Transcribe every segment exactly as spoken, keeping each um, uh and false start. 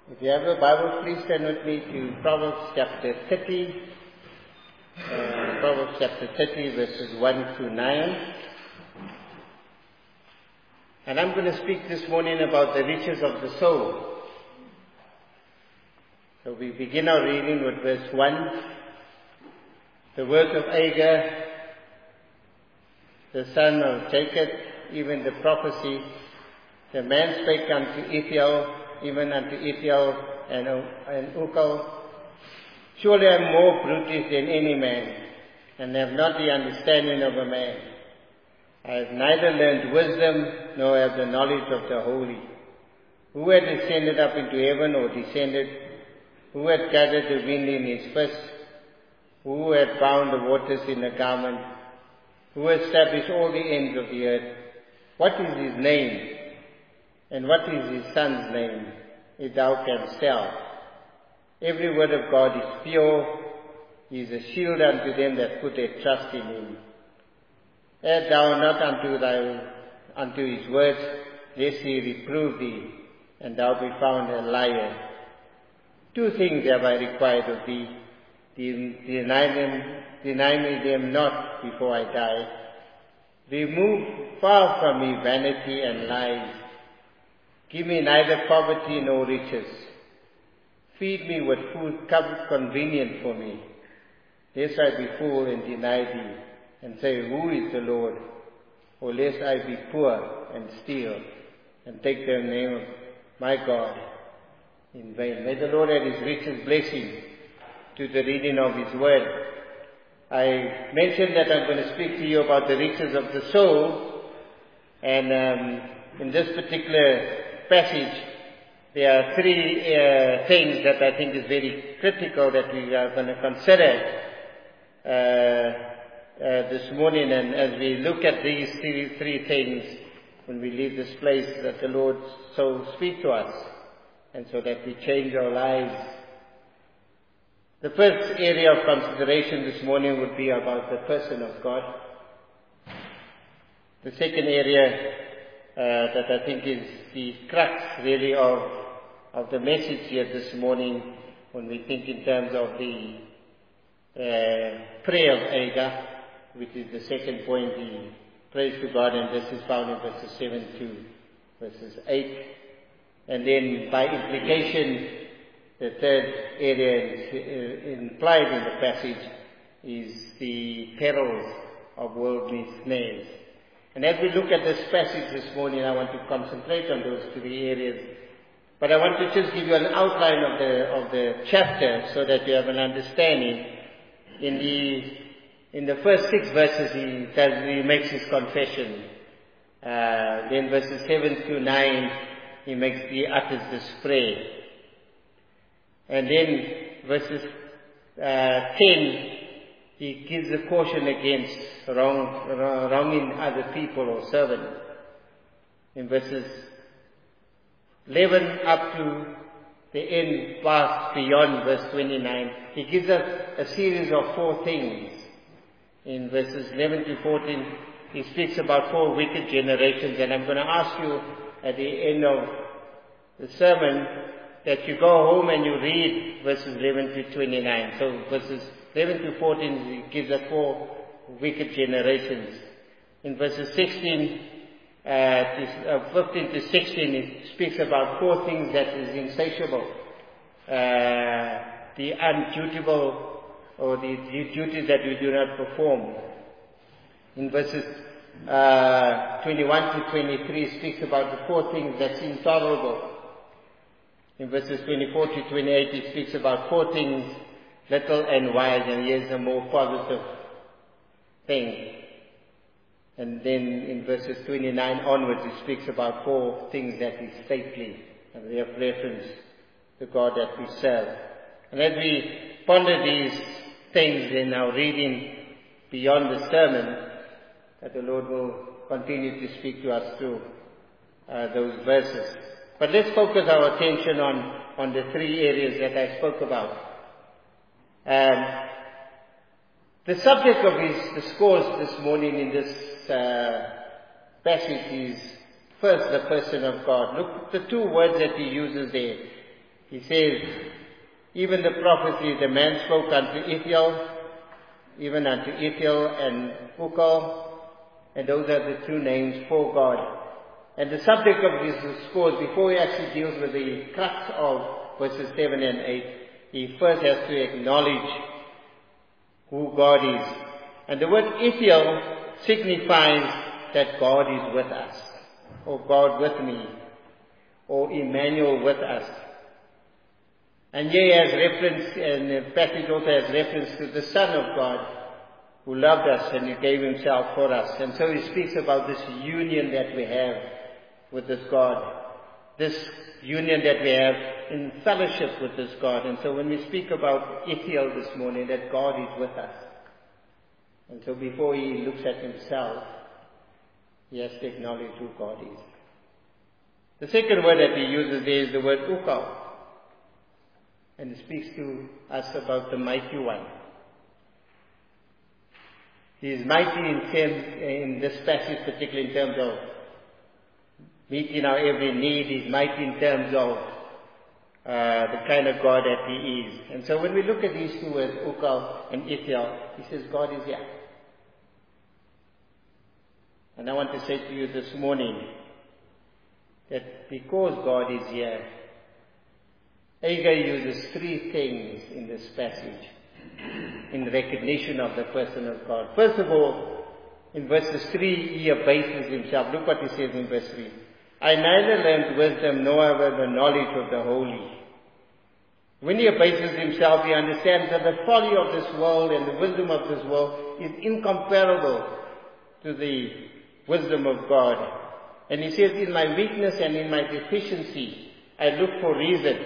If you have a Bible, please turn with me to Proverbs chapter thirty. Uh, Proverbs chapter thirty, verses one to nine. And I'm going to speak this morning about the riches of the soul. So we begin our reading with verse one. The work of Agar, the son of Jacob, even the prophecy. The man spake unto Ithiel, even unto Ithiel and, and Ukal, surely I am more brutish than any man, and have not the understanding of a man. I have neither learned wisdom, nor have the knowledge of the holy. Who had ascended up into heaven, or descended? Who had gathered the wind in his fist? Who had bound the waters in a garment? Who established all the ends of the earth? What is his name? And what is his son's name, if thou canst tell? Every word of God is pure. He is a shield unto them that put their trust in him. Add thou not unto thy unto his words, lest he reprove thee, and thou be found a liar. Two things have I required of thee. Deny them, deny me them not before I die. Remove far from me vanity and lies. Give me neither poverty nor riches. Feed me with food convenient for me, lest I be full and deny thee, and say, who is the Lord? Or lest I be poor and steal, and take the name of my God in vain. May the Lord add his richest blessing to the reading of his word. I mentioned that I'm going to speak to you about the riches of the soul, and um, in this particular passage, there are three uh, things that I think is very critical that we are going to consider uh, uh, this morning. And as we look at these three, three things, when we leave this place, that the Lord so speak to us, and so that we change our lives. The first area of consideration this morning would be about the person of God. The second area Uh, that I think is the crux really of of the message here this morning, when we think in terms of the uh, prayer of Agar, which is the second point, the praise to God, and this is found in verses seven to verses eight. And then by implication, the third area implied in the passage is the perils of worldly snares. And as we look at this passage this morning, I want to concentrate on those three areas. But I want to just give you an outline of the of the chapter so that you have an understanding. In the in the first six verses, he tells, he makes his confession. Uh, then verses seven to nine, he makes he utters this prayer. And then verses uh, ten, he gives a caution against wrong, wronging other people or servants. In verses eleven up to the end, past beyond verse twenty-nine, he gives us a series of four things. In verses eleven to fourteen, he speaks about four wicked generations, and I'm going to ask you at the end of the sermon that you go home and you read verses eleven to twenty-nine. So verses eleven to fourteen, he gives us four wicked generations. In verses sixteen, uh, to, uh, fifteen to sixteen, it speaks about four things that is insatiable. Uh, the undutiable, or the, the duties that we do not perform. In verses uh, twenty-one to twenty-three, speaks about the four things that's intolerable. In verses twenty-four to twenty-eight, it speaks about four things little and wise, and here's a more positive thing. And then in verses twenty-nine onwards, it speaks about four things that is stately, and they have reference to God that we serve. And as we ponder these things in our reading beyond the sermon, that the Lord will continue to speak to us through uh, those verses. But let's focus our attention on, on the three areas that I spoke about. Um, the subject of his discourse this morning in this uh, passage is first the person of God. Look at the two words that he uses there. He says, even the prophecy the man spoke unto Ithiel, even unto Ithiel and Ukal, and those are the two names for God. And the subject of this discourse, before he actually deals with the crux of verses seven and eight, he first has to acknowledge who God is. And the word Ithiel signifies that God is with us, or God with me, or Emmanuel with us. And here has reference, and the passage also has reference to the Son of God, who loved us and who gave himself for us. And so he speaks about this union that we have with this God, this union that we have in fellowship with this God. And so when we speak about Ithiel this morning, that God is with us. And so before he looks at himself, he has to acknowledge who God is. The second word that he uses there is the word Ukal. And it speaks to us about the mighty one. He is mighty in terms, in this passage, particularly in terms of meeting our every need. He is mighty in terms of uh, the kind of God that he is. And so when we look at these two words, Ukal and Ithiel, he says God is here. And I want to say to you this morning that because God is here, Agur uses three things in this passage in recognition of the person of God. First of all, in verses three, he abases himself. Look what he says in verse three. I neither learned wisdom nor have the knowledge of the holy. When he abases himself, he understands that the folly of this world and the wisdom of this world is incomparable to the wisdom of God. And he says, in my weakness and in my deficiency, I look for reason.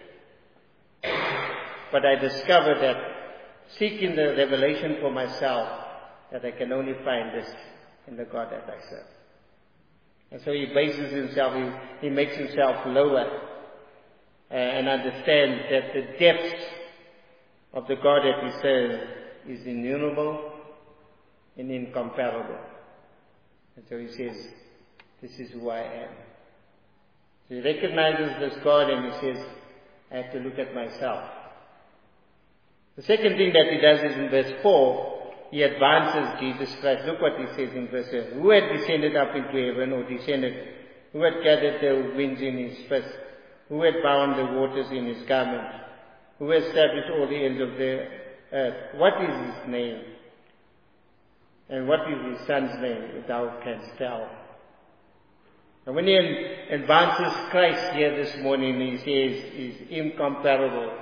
But I discovered that seeking the revelation for myself, that I can only find this in the God that I serve. And so he bases himself, he, he makes himself lower uh, and understands that the depths of the God that he serves is innumerable and incomparable. And so he says, this is who I am. So he recognizes this God and he says, I have to look at myself. The second thing that he does is in verse four, he advances Jesus Christ. Look what he says in verse four. Who had descended up into heaven, or descended? Who had gathered the winds in his fist? Who had bound the waters in his garment? Who had established all the ends of the earth? What is his name? And what is his son's name? Thou canst tell. And when he advances Christ here this morning, he says, is incomparable.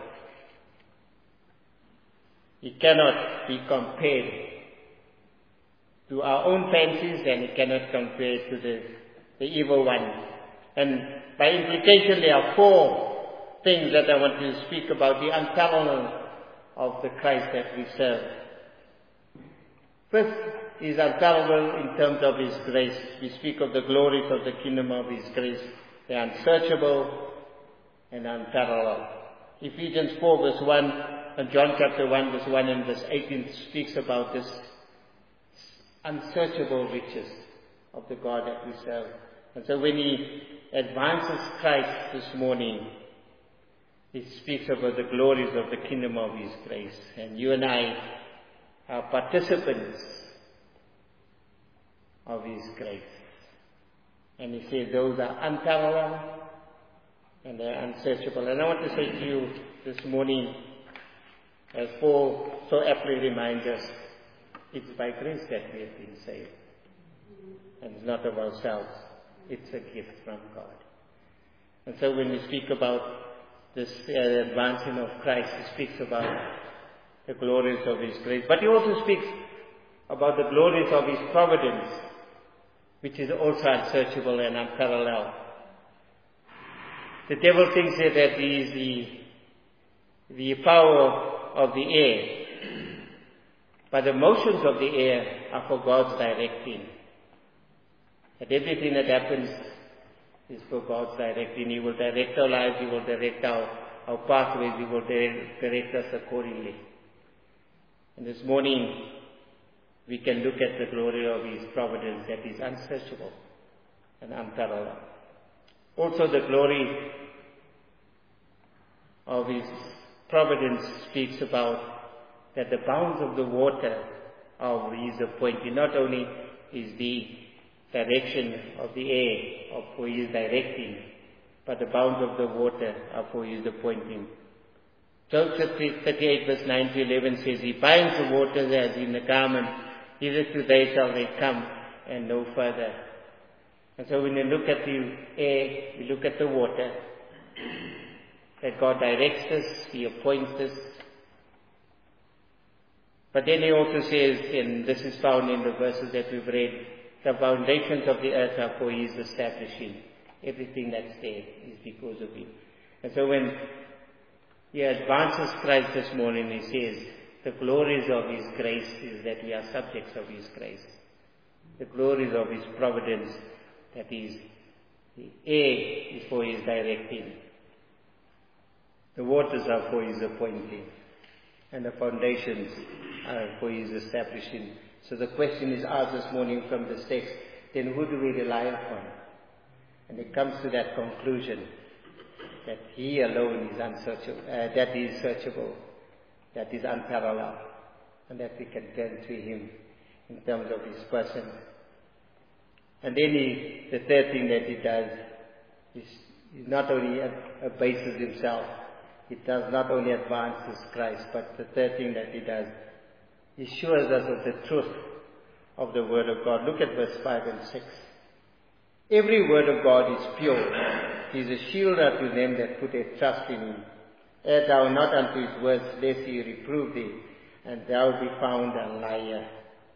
He cannot be compared to our own fancies, and he cannot compare to the, the evil one. And by implication, there are four things that I want to speak about, the unparalleled of the Christ that we serve. First, he is unparalleled in terms of his grace. We speak of the glories of the kingdom of his grace. They are unsearchable and unparalleled. Ephesians four verse one and John chapter one verse one and verse eighteen speaks about this unsearchable riches of the God that we serve. And so when he advances Christ this morning, he speaks about the glories of the kingdom of his grace. And you and I are participants of his grace. And he says those are unparalleled and they're unsearchable. And I want to say to you this morning, as Paul so aptly reminds us, it's by grace that we have been saved. And it's not of ourselves. It's a gift from God. And so when we speak about this uh, advancing of Christ, he speaks about the glories of his grace. But he also speaks about the glories of his providence, which is also unsearchable and unparalleled. The devil thinks that he is the, the power of the air. But the motions of the air are for God's directing. That everything that happens is for God's directing. He will direct our lives, He will direct our, our pathways, He will direct, direct us accordingly. And this morning, we can look at the glory of His providence that is unsearchable and unparalleled. Also the glory of his providence speaks about that the bounds of the water are his appointing. Not only is the direction of the air or for his directing, but the bounds of the water are for his appointing. Job thirty-eight verse nine to eleven says, He binds the waters as in a garment, hitherto they shall they come, and no further. And so when you look at the air, we look at the water, that God directs us, He appoints us. But then He also says, and this is found in the verses that we've read, the foundations of the earth are for His establishing. Everything that's there is because of Him. And so when He advances Christ this morning, He says, the glories of His grace is that we are subjects of His grace. The glories of His providence, that is, the air is for His directing. The waters are for His appointing. And the foundations are for His establishing. So the question is asked this morning from this text, then who do we rely upon? And it comes to that conclusion that He alone is unsearchable, uh, that is searchable, that is unparalleled, and that we can turn to Him in terms of His person. And then he, the third thing that He does is, is not only abases Himself, He does not only advances Christ, but the third thing that He does, He assures us of the truth of the Word of God. Look at verse five and six. Every word of God is pure. He is a shield unto them that put their trust in Him. Add thou not unto His words, lest He reprove thee, and thou be found a liar.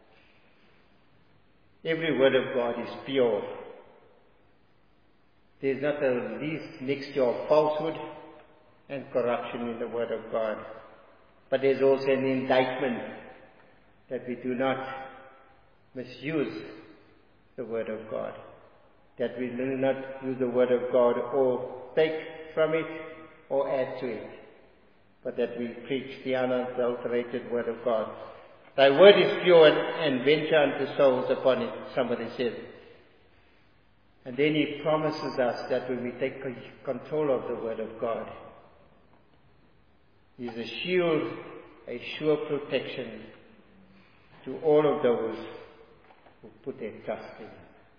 Every word of God is pure. There is not the least mixture of falsehood and corruption in the Word of God. But there is also an indictment that we do not misuse the Word of God. That we do not use the Word of God or take from it or add to it. But that we preach the unadulterated Word of God. Thy Word is pure and venture unto souls upon it, somebody said. And then He promises us that when we take control of the Word of God, He is a shield, a sure protection to all of those who put their trust in Him.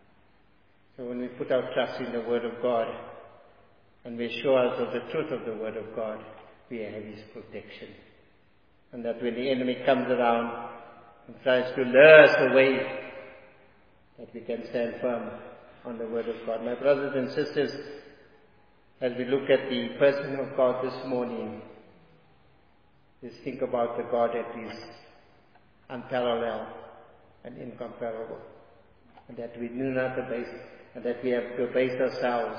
So when we put our trust in the Word of God, and we assure us of the truth of the Word of God, we have His protection. And that when the enemy comes around and tries to lure us away, that we can stand firm on the Word of God. My brothers and sisters, as we look at the person of God this morning, let's think about the God that is unparalleled and incomparable, and that we do not abase, and that we have to abase ourselves.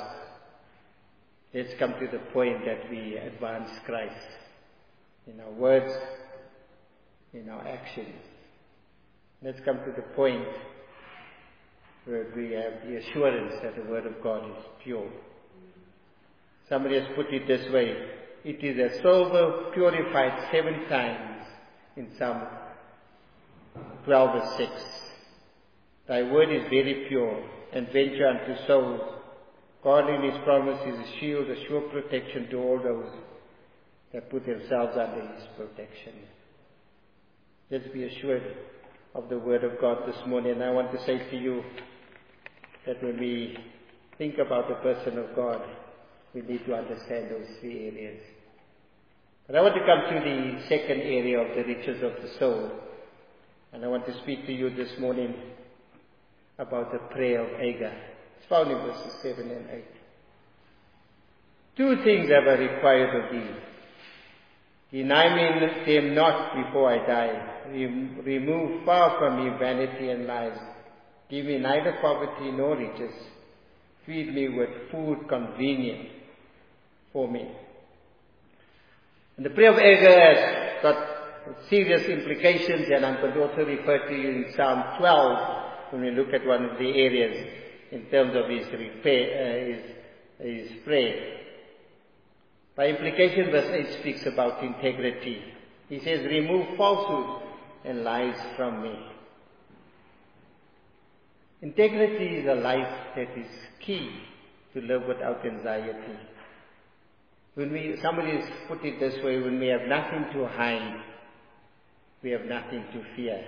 Let's come to the point that we advance Christ in our words, in our actions. Let's come to the point where we have the assurance that the Word of God is pure. Somebody has put it this way: it is a silver purified seven times in Psalm twelve verse six. Thy word is very pure and venture unto souls. God in His promise is a shield, a sure protection to all those that put themselves under His protection. Let's be assured of the Word of God this morning. And I want to say to you that when we think about the person of God, we need to understand those three areas. But I want to come to the second area of the riches of the soul. And I want to speak to you this morning about the prayer of Hagar. It's found in verses seven and eight. Two things have I required of thee. Deny me them not before I die. Rem- remove far from me vanity and lies. Give me neither poverty nor riches. Feed me with food convenient for me. And the prayer of Hagar has got serious implications, and I'm going to also refer to you in Psalm twelve when we look at one of the areas in terms of his, repair, uh, his, his prayer. By implication, verse eight speaks about integrity. He says, remove falsehood and lies from me. Integrity is a life that is key to live without anxiety. When we, somebody's put it this way, when we have nothing to hide, we have nothing to fear.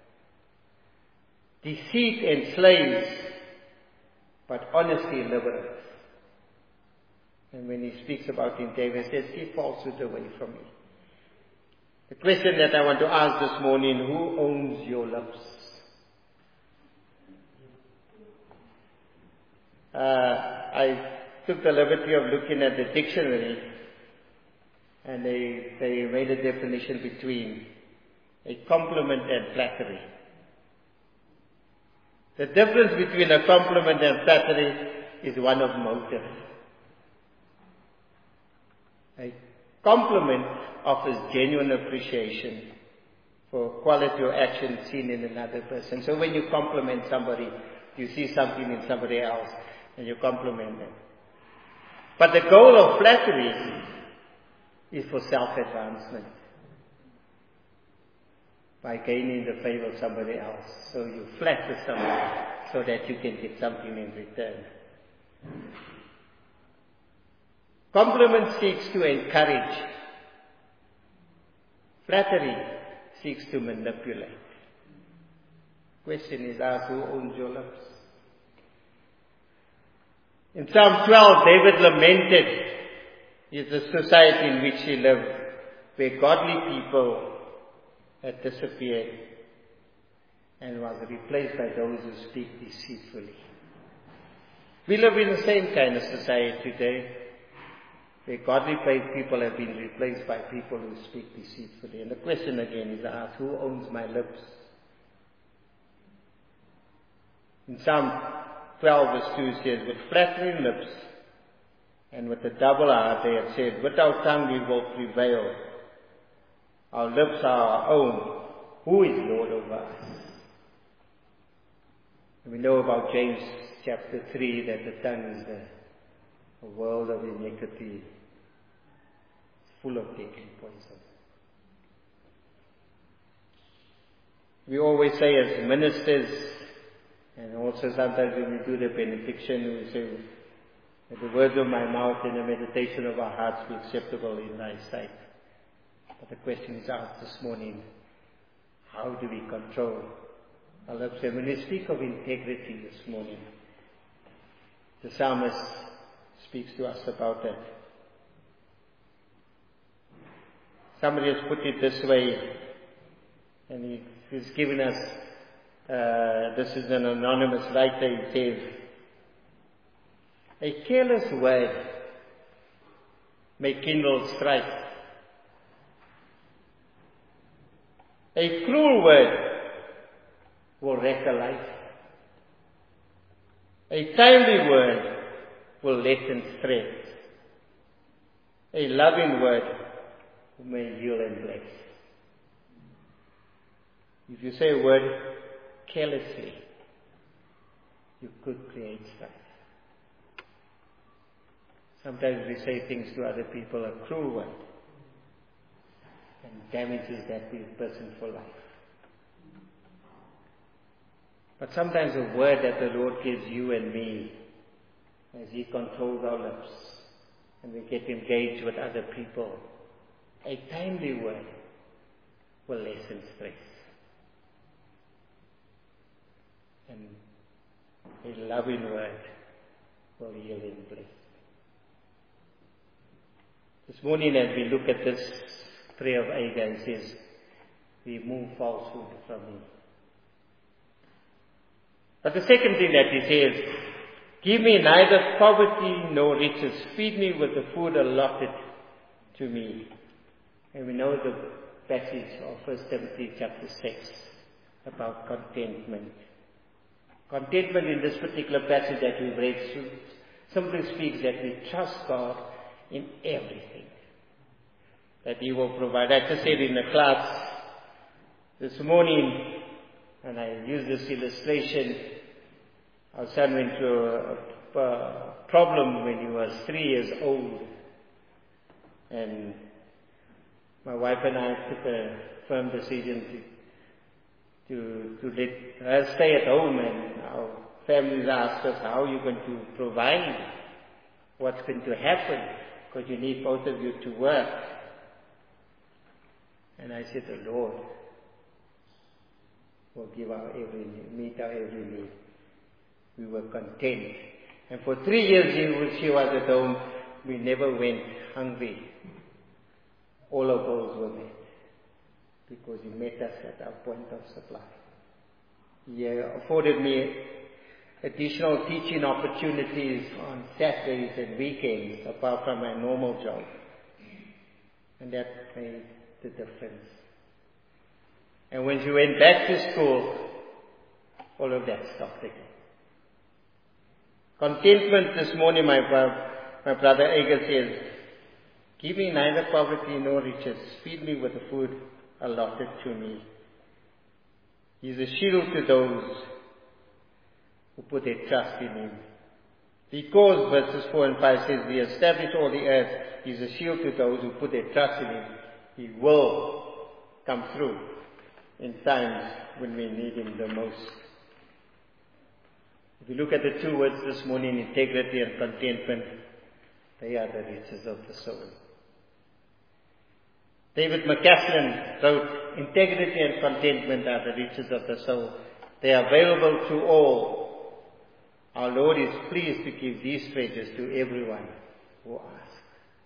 Deceit enslaves, but honesty liberates. And when he speaks about integrity, he says, keep falsehood away from me. The question that I want to ask this morning, who owns your lips? Uh, I took the liberty of looking at the dictionary, and they, they made a definition between a compliment and flattery. The difference between a compliment and flattery is one of motive. A compliment offers genuine appreciation for quality or action seen in another person. So when you compliment somebody, you see something in somebody else and you compliment them. But the goal of flattery is for self-advancement, by gaining the favor of somebody else. So you flatter somebody so that you can get something in return. Compliment seeks to encourage. Flattery seeks to manipulate. Question is asked, who owns your lips? In Psalm twelve, David lamented the society in which he lived, where godly people had disappeared and was replaced by those who speak deceitfully. We live in the same kind of society today, where godly people have been replaced by people who speak deceitfully. And the question again is asked, who owns my lips? In Psalm twelve verse two it says, with flattering lips and with a double heart they have said, with our tongue we will prevail. Our lips are our own. Who is Lord over us? And we know about James chapter three that the tongue is the, the world of iniquity. It's full of deadly poison. We always say as ministers, and also sometimes when we do the benediction, we say, that the words of my mouth and the meditation of our hearts be acceptable in thy sight. But the question is asked this morning, how do we control our lips? And when we speak of integrity this morning, the psalmist speaks to us about that. Somebody has put it this way, and he, he's given us, uh, this is an anonymous writer, he says, a careless word may kindle strife. A cruel word will wreck a life. A timely word will lessen stress. A loving word may heal and bless. If you say a word carelessly, you could create strife. Sometimes we say things to other people, a cruel word, and damages that person for life. But sometimes a word that the Lord gives you and me, as He controls our lips, and we get engaged with other people, a timely word will lessen stress. And a loving word will heal and bless. This morning as we look at this prayer of Agar, it says, remove falsehood from me. But the second thing that he says, give me neither poverty nor riches. Feed me with the food allotted to me. And we know the passage of First Timothy chapter six about contentment. Contentment in this particular passage that we read simply speaks that we trust God in everything, that He will provide. I just said in the class this morning, and I used this illustration, our son went through a, a problem when he was three years old, and my wife and I took a firm decision to, to, to let her stay at home, and our families asked us, how are you going to provide? What's going to happen? because you need both of you to work. And I said, the Lord will give our every need, meet our every need. We were content. And for three years she, she was at home. We never went hungry. All our goals were met. Because He met us at our point of supply. He afforded me additional teaching opportunities on Saturdays and weekends, apart from my normal job. And that made the difference. And when she went back to school, all of that stopped again. Contentment this morning, my, bro- my brother Agar says, give me neither poverty nor riches. Feed me with the food allotted to me. He's a shield to those who put their trust in Him. Because, verses four and five says, He established all the earth. He's a shield to those who put their trust in Him. He will come through in times when we need Him the most. If you look at the two words this morning, integrity and contentment, they are the riches of the soul. David McCaslin wrote, integrity and contentment are the riches of the soul. They are available to all. Our Lord is pleased to give these treasures to everyone who asks.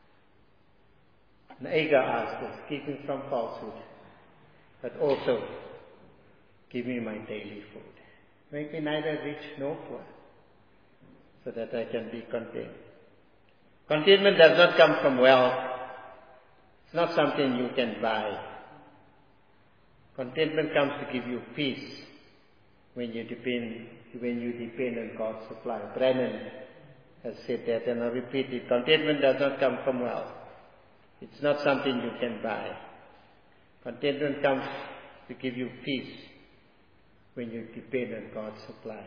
And Agar asked us, keep me from falsehood, but also give me my daily food. Make me neither rich nor poor, so that I can be content. Contentment does not come from wealth. It's not something you can buy. Contentment comes to give you peace when you depend, when you depend on God's supply. Brennan has said that, and I repeat it. Contentment does not come from wealth. It's not something you can buy. Contentment comes to give you peace when you depend on God's supply.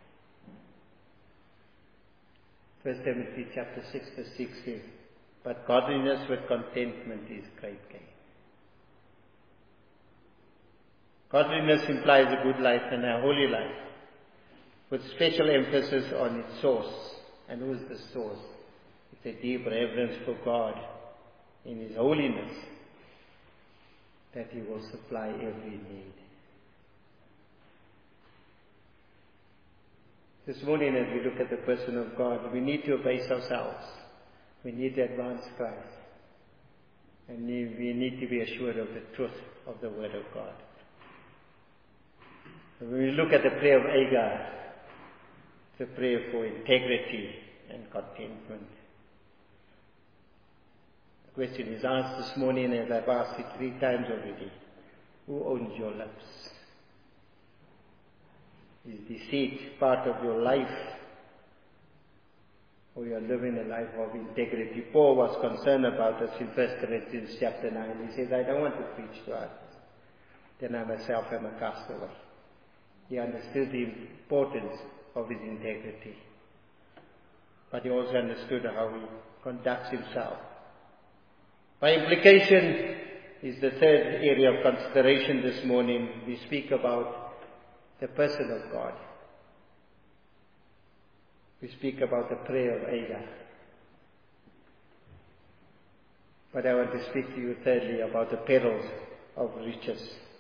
First Timothy chapter six verse six says, but godliness with contentment is great gain. Godliness implies a good life and a holy life, with special emphasis on its source. And who is the source? It's a deep reverence for God in His holiness, that He will supply every need. This morning, as we look at the person of God, we need to abase ourselves. We need to advance Christ. And we need to be assured of the truth of the Word of God. When we look at the prayer of Agar, it's a prayer for integrity and contentment. The question is asked this morning, as I've asked it three times already. Who owns your lips? Is deceit part of your life? Or you are living a life of integrity? Paul was concerned about this in First Corinthians chapter nine. He says, I don't want to preach to others. Then I myself am a castaway. He understood the importance of his integrity. But he also understood how he conducts himself. By implication is the third area of consideration this morning. We speak about the person of God. We speak about the prayer of Agar. But I want to speak to you thirdly about the perils of riches.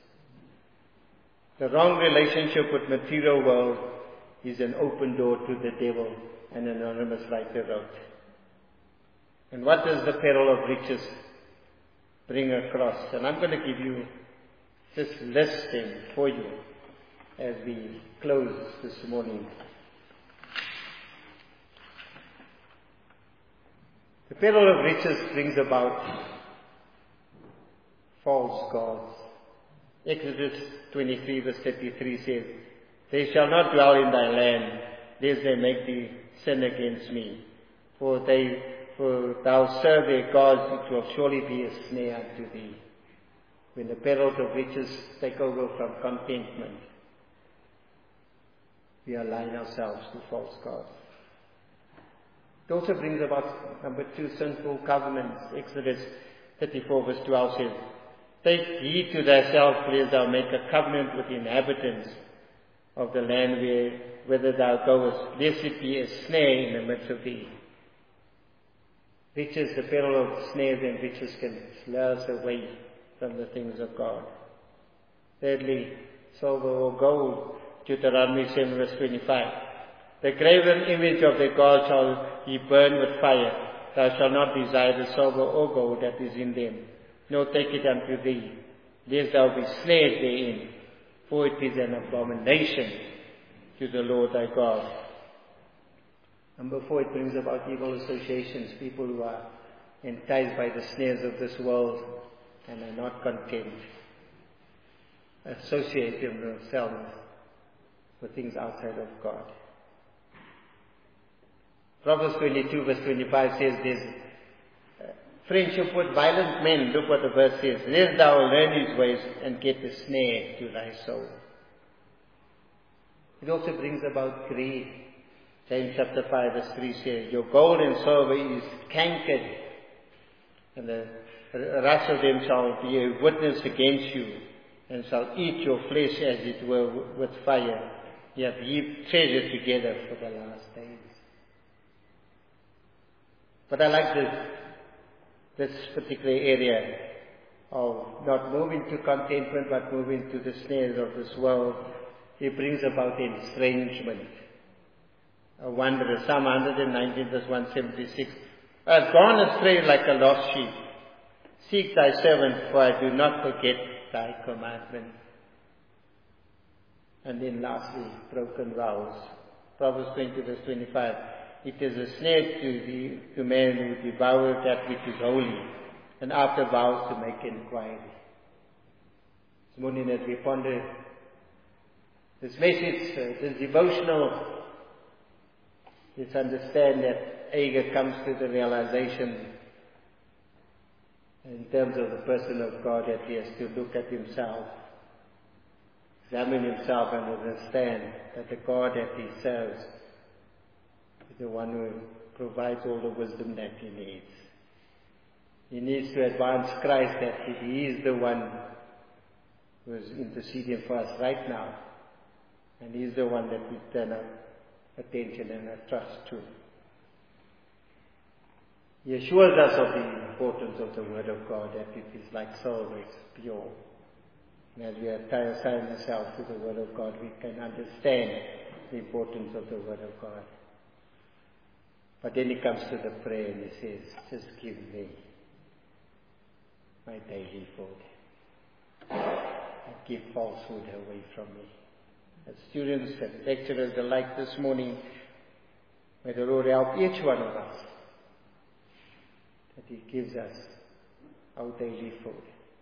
The wrong relationship with material world is an open door to the devil, an anonymous writer wrote. And what does the peril of riches bring across? And I'm going to give you this listing for you as we close this morning. The peril of riches brings about false gods. Exodus twenty-three verse thirty-three says, they shall not dwell in thy land, lest they make thee sin against me. For they, for thou serve their gods, it will surely be a snare unto thee. When the perils of riches take over from contentment, we align ourselves to false gods. It also brings about, number two, sinful covenants. Exodus thirty-four verse twelve says, take heed to thyself, lest thou make a covenant with the inhabitants of the land where, whither thou goest, lest it be a snare in the midst of thee. Riches, the peril of snares and riches can lure us away from the things of God. Thirdly, silver or gold, Deuteronomy seven verse twenty-five. The graven image of the God shall ye burn with fire. Thou shalt not desire the silver or gold that is in them, nor take it unto thee, lest thou be snared therein, for it is an abomination to the Lord thy God. Number four, it brings about evil associations, people who are enticed by the snares of this world and are not content, associating themselves with things outside of God. Proverbs twenty-two verse twenty-five says there's uh, friendship with violent men. Look what the verse says. Lest thou learn his ways and get a snare to thy soul. It also brings about greed. James chapter five verse three says, your gold and silver is cankered, and the rust of them shall be a witness against you, and shall eat your flesh as it were with fire. You have heaped treasure together for the last days. But I like this, this particular area of not moving to contentment, but moving to the snares of this world. It brings about estrangement. A wanderer, Psalm one nineteen verse one seventy-six. I have gone astray like a lost sheep. Seek thy servant, for I do not forget thy commandment. And then lastly, broken vows. Proverbs twenty verse twenty-five. It is a snare to the to man who devours that which is holy, and after vows to make inquiry. This morning as we ponder this message, uh, this devotional, let's understand that Agur comes to the realization in terms of the person of God that he has to look at himself, examine himself, and understand that the God that he serves is the one who provides all the wisdom that he needs. He needs to advance Christ, that he is the one who is interceding for us right now, and he is the one that we turn our attention and our trust to. He assures us of the importance of the Word of God, that it is like silver, it's pure. And as we assign ourselves to the Word of God, we can understand the importance of the Word of God. But then he comes to the prayer and he says, just give me my daily food. And keep falsehood away from me. As students and lecturers alike this morning, may the Lord help each one of us, that he gives us our daily food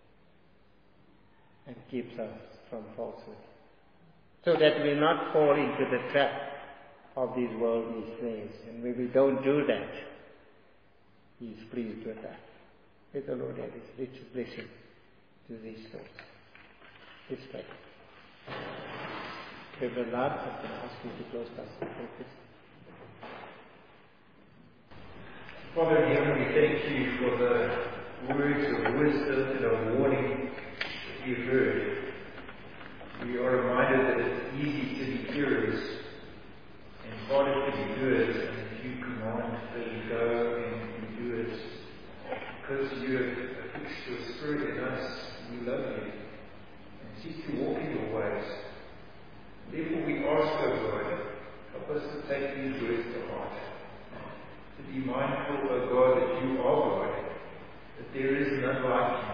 and keeps us from falsehood, so that we not fall into the trap of these worldly snares. And when we don't do that, he is pleased with that. May the Lord add his richest blessing to these thoughts. Let's pray. Reverend Lord, I can ask you to close us in prayer. Father in heaven, we thank you for the words of wisdom and of warning that we've heard. We are reminded that it's easy to be curious and harder to be good, and if you command that we go and we do it because you have fixed your spirit in us, we love you and seek to walk in your ways. Therefore we ask, O God, help us to take these words to heart, to be mindful, O God, that you are God, that there is none like you,